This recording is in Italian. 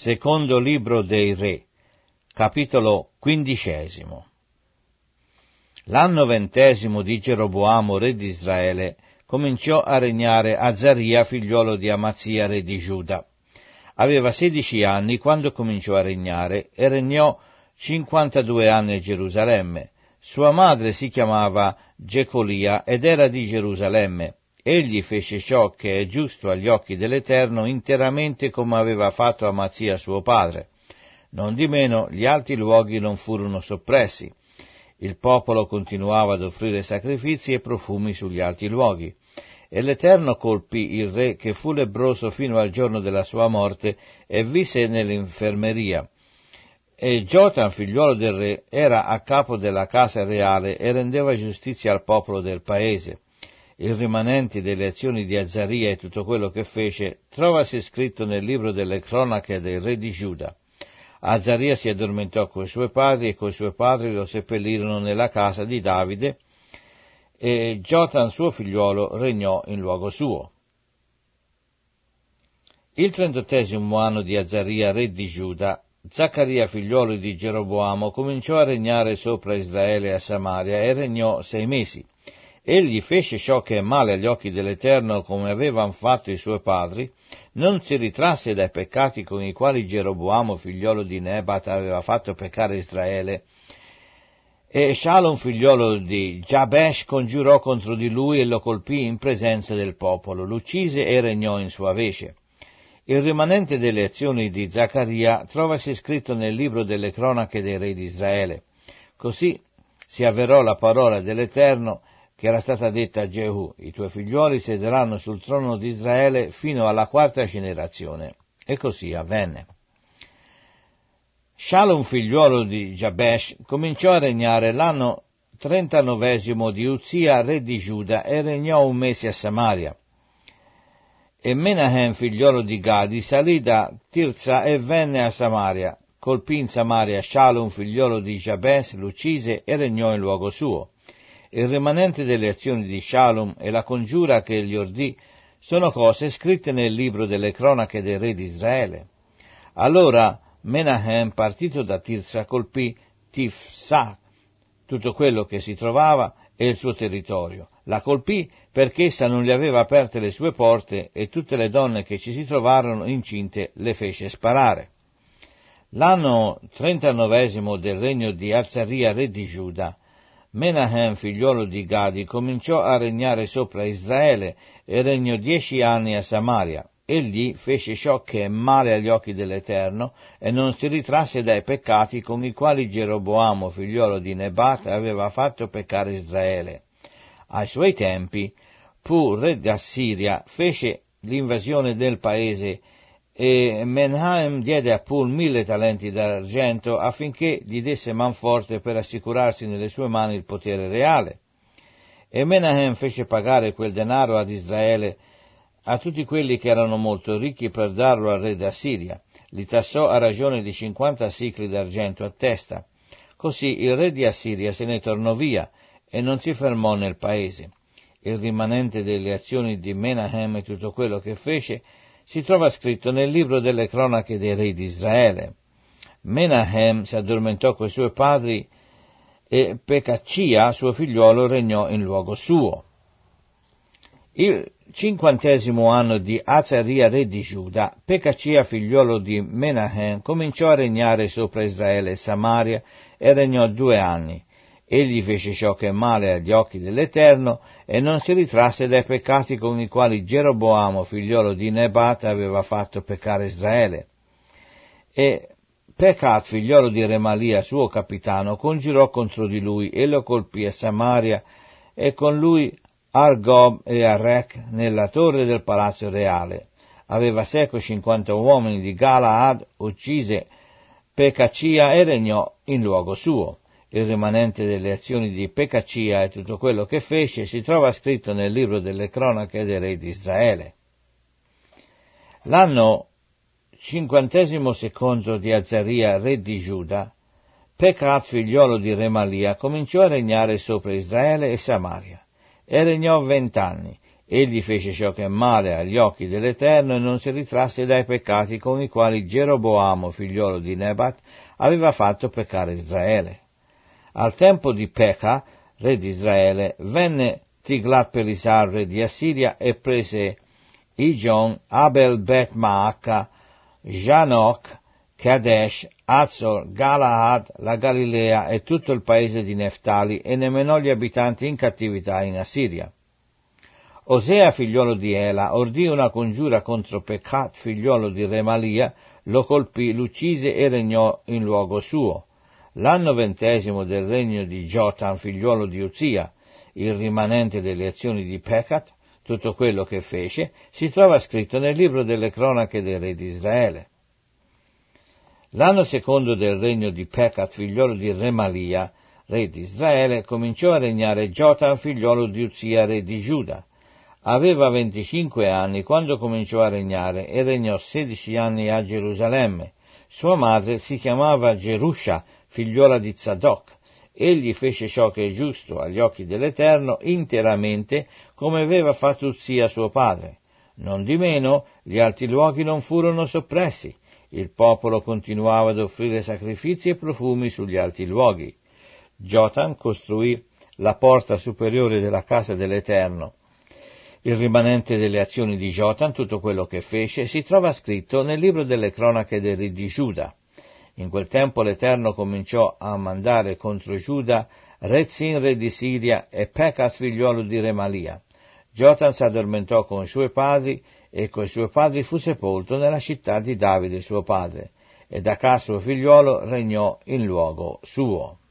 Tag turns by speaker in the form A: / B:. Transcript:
A: Secondo libro dei Re, capitolo 15. L'anno 20 di Geroboamo, re di Israele, cominciò a regnare Azaria, figliuolo di Amazia, re di Giuda. Aveva 16 anni quando cominciò a regnare e regnò 52 anni a Gerusalemme. Sua madre si chiamava Gecolia ed era di Gerusalemme. Egli fece ciò che è giusto agli occhi dell'Eterno interamente come aveva fatto Amazia suo padre. Nondimeno gli alti luoghi non furono soppressi. Il popolo continuava ad offrire sacrifici e profumi sugli alti luoghi. E l'Eterno colpì il re che fu lebbroso fino al giorno della sua morte e visse nell'infermeria. E Jotam, figliuolo del re, era a capo della casa reale e rendeva giustizia al popolo del paese. Il rimanente delle azioni di Azaria e tutto quello che fece trovasi scritto nel libro delle cronache del re di Giuda. Azaria si addormentò coi suoi padri e coi suoi padri lo seppellirono nella casa di Davide e Jotam suo figliuolo regnò in luogo suo. Il 38° anno di Azaria re di Giuda, Zaccaria figliuolo di Geroboamo cominciò a regnare sopra Israele e a Samaria e regnò 6 mesi. Egli fece ciò che è male agli occhi dell'Eterno come avevano fatto i suoi padri, non si ritrasse dai peccati con i quali Geroboamo figliuolo di Nebat aveva fatto peccare Israele. E Shalom figliuolo di Jabesh congiurò contro di lui e lo colpì in presenza del popolo, lo uccise e regnò in sua vece. Il rimanente delle azioni di Zaccaria trovasi scritto nel libro delle cronache dei re di Israele. Così si avverò la parola dell'Eterno che era stata detta a Jehu: i tuoi figliuoli siederanno sul trono di Israele fino alla 4ª generazione. E così avvenne. Shalom figliuolo di Jabesh cominciò a regnare l'anno 39 di Uzia re di Giuda e regnò 1 mese a Samaria. E Menahem figliuolo di Gadi salì da Tirza e venne a Samaria, colpì in Samaria Shalom figliuolo di Jabesh, lo uccise e regnò in luogo suo. Il rimanente delle azioni di Shalom e la congiura che gli ordì sono cose scritte nel libro delle cronache dei re di Israele. Allora Menahem, partito da Tirza, colpì Tifsa, tutto quello che si trovava e il suo territorio. La colpì perché essa non gli aveva aperte le sue porte e tutte le donne che ci si trovarono incinte le fece sparare. L'anno 39 del regno di Azaria re di Giuda, Menahem figliuolo di Gadi cominciò a regnare sopra Israele e regnò 10 anni a Samaria. Egli fece ciò che è male agli occhi dell'Eterno e non si ritrasse dai peccati con i quali Geroboamo figliuolo di Nebat aveva fatto peccare Israele. Ai suoi tempi Pur re di Assiria fece l'invasione del paese e Menahem diede a Pul 1000 talenti d'argento affinché gli desse manforte per assicurarsi nelle sue mani il potere reale. E Menahem fece pagare quel denaro ad Israele a tutti quelli che erano molto ricchi per darlo al re d'Assiria. Li tassò a ragione di 50 sicli d'argento a testa. Così il re di Assiria se ne tornò via e non si fermò nel paese. Il rimanente delle azioni di Menahem e tutto quello che fece si trova scritto nel libro delle cronache dei re di Israele. Menahem si addormentò coi suoi padri e Pecaccia, suo figliuolo, regnò in luogo suo. Il 50° anno di Azaria re di Giuda, Pecaccia, figliuolo di Menahem, cominciò a regnare sopra Israele e Samaria e regnò 2 anni. Egli fece ciò che è male agli occhi dell'Eterno e non si ritrasse dai peccati con i quali Geroboamo, figliuolo di Nebat, aveva fatto peccare Israele. E Pecat, figliuolo di Remalia, suo capitano, congiurò contro di lui e lo colpì a Samaria e con lui Argob e Arrech nella torre del palazzo reale. Aveva seco 50 uomini di Galaad, uccise Pecaccia e regnò in luogo suo. Il rimanente delle azioni di Pecaccia e tutto quello che fece si trova scritto nel libro delle cronache dei re di Israele. L'anno 52 di Azaria, re di Giuda, Pecat, figliolo di Remalia, cominciò a regnare sopra Israele e Samaria, e regnò 20 anni. Egli fece ciò che è male agli occhi dell'Eterno e non si ritrasse dai peccati con i quali Geroboamo, figliolo di Nebat, aveva fatto peccare Israele. Al tempo di Peca, re di Israele, venne Tiglat-Pileser, re di Assiria, e prese Ijon, Abel Bet Maacca, Janok, Kadesh, Azor, Galahad, la Galilea e tutto il paese di Neftali, e ne menò gli abitanti in cattività in Assiria. Osea, figliolo di Ela, ordì una congiura contro Pecat, figliolo di Remalia, lo colpì, l'uccise e regnò in luogo suo. L'anno 20 del regno di Jotam, figliolo di Uzia, il rimanente delle azioni di Pecat, tutto quello che fece, si trova scritto nel libro delle cronache dei re di Israele. L'anno secondo del regno di Pecat, figliolo di Remalia, re di Israele, cominciò a regnare Jotam, figliolo di Uzia, re di Giuda. Aveva 25 anni quando cominciò a regnare e regnò 16 anni a Gerusalemme. Sua madre si chiamava Gerusha, figliuola di Zadok. Egli fece ciò che è giusto agli occhi dell'Eterno interamente, come aveva fatto Uzia suo padre. Nondimeno gli alti luoghi non furono soppressi. Il popolo continuava ad offrire sacrifici e profumi sugli alti luoghi. Jotam costruì la porta superiore della casa dell'Eterno. Il rimanente delle azioni di Jotam, tutto quello che fece, si trova scritto nel libro delle cronache dei re di Giuda. In quel tempo l'Eterno cominciò a mandare contro Giuda Rezin, re di Siria, e Pecat, figliuolo di Remalia. Jotam si addormentò con i suoi padri, e coi suoi padri fu sepolto nella città di Davide suo padre, ed Acaz suo figliuolo regnò in luogo suo.